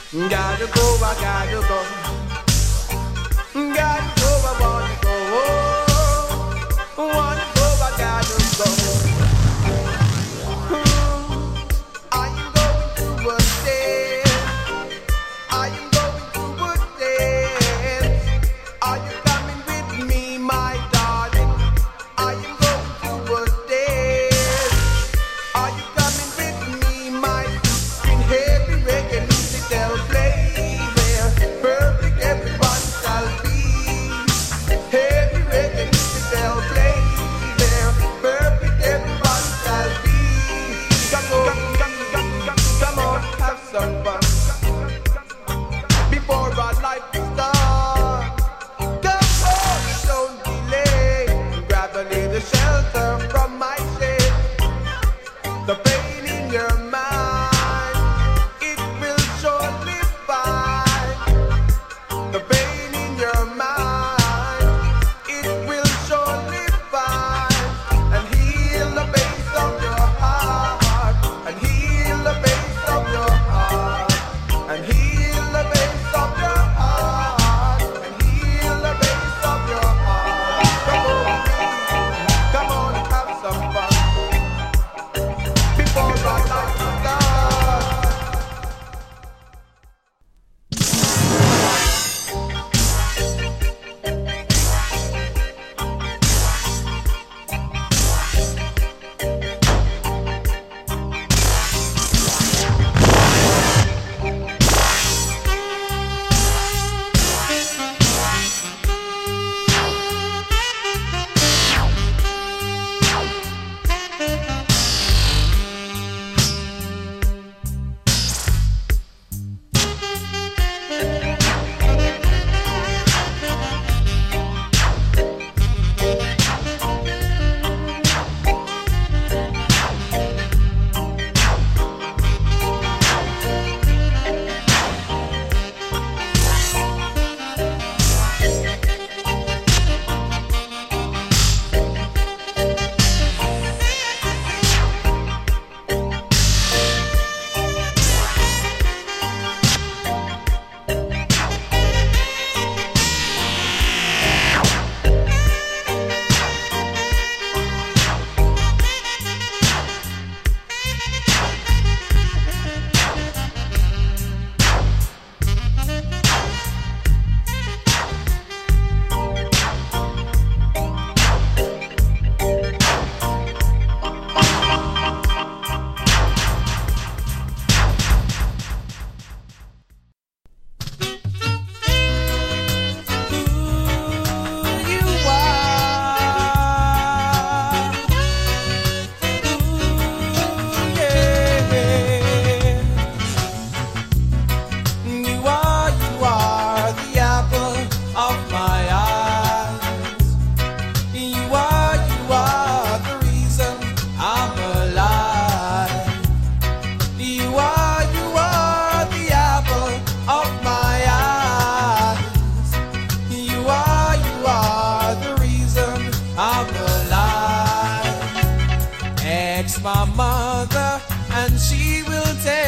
Gotta go, I gotta go. Gotta go, I wanna go. Wanna go, I gotta go. I am going to a dance. I am going to a dance. Are you coming with me, my darling? I am going to a dance. Are you coming with me, my in heavy reggae music they'll play where perfect everyone shall be. Heavy reggae music they'll play where perfect everyone shall be. Come on, have some fun before our life starts. Come on, don't delay. Grab a little shelter from my shade. The pain in your mind, it will surely find. The pain in your mind, it will surely find. And heal the base of your heart. And heal the base of your heart. And heal the base of your heart. And heal the base of your heart. Come on, have some fun before our life starts. My mother, and she will tell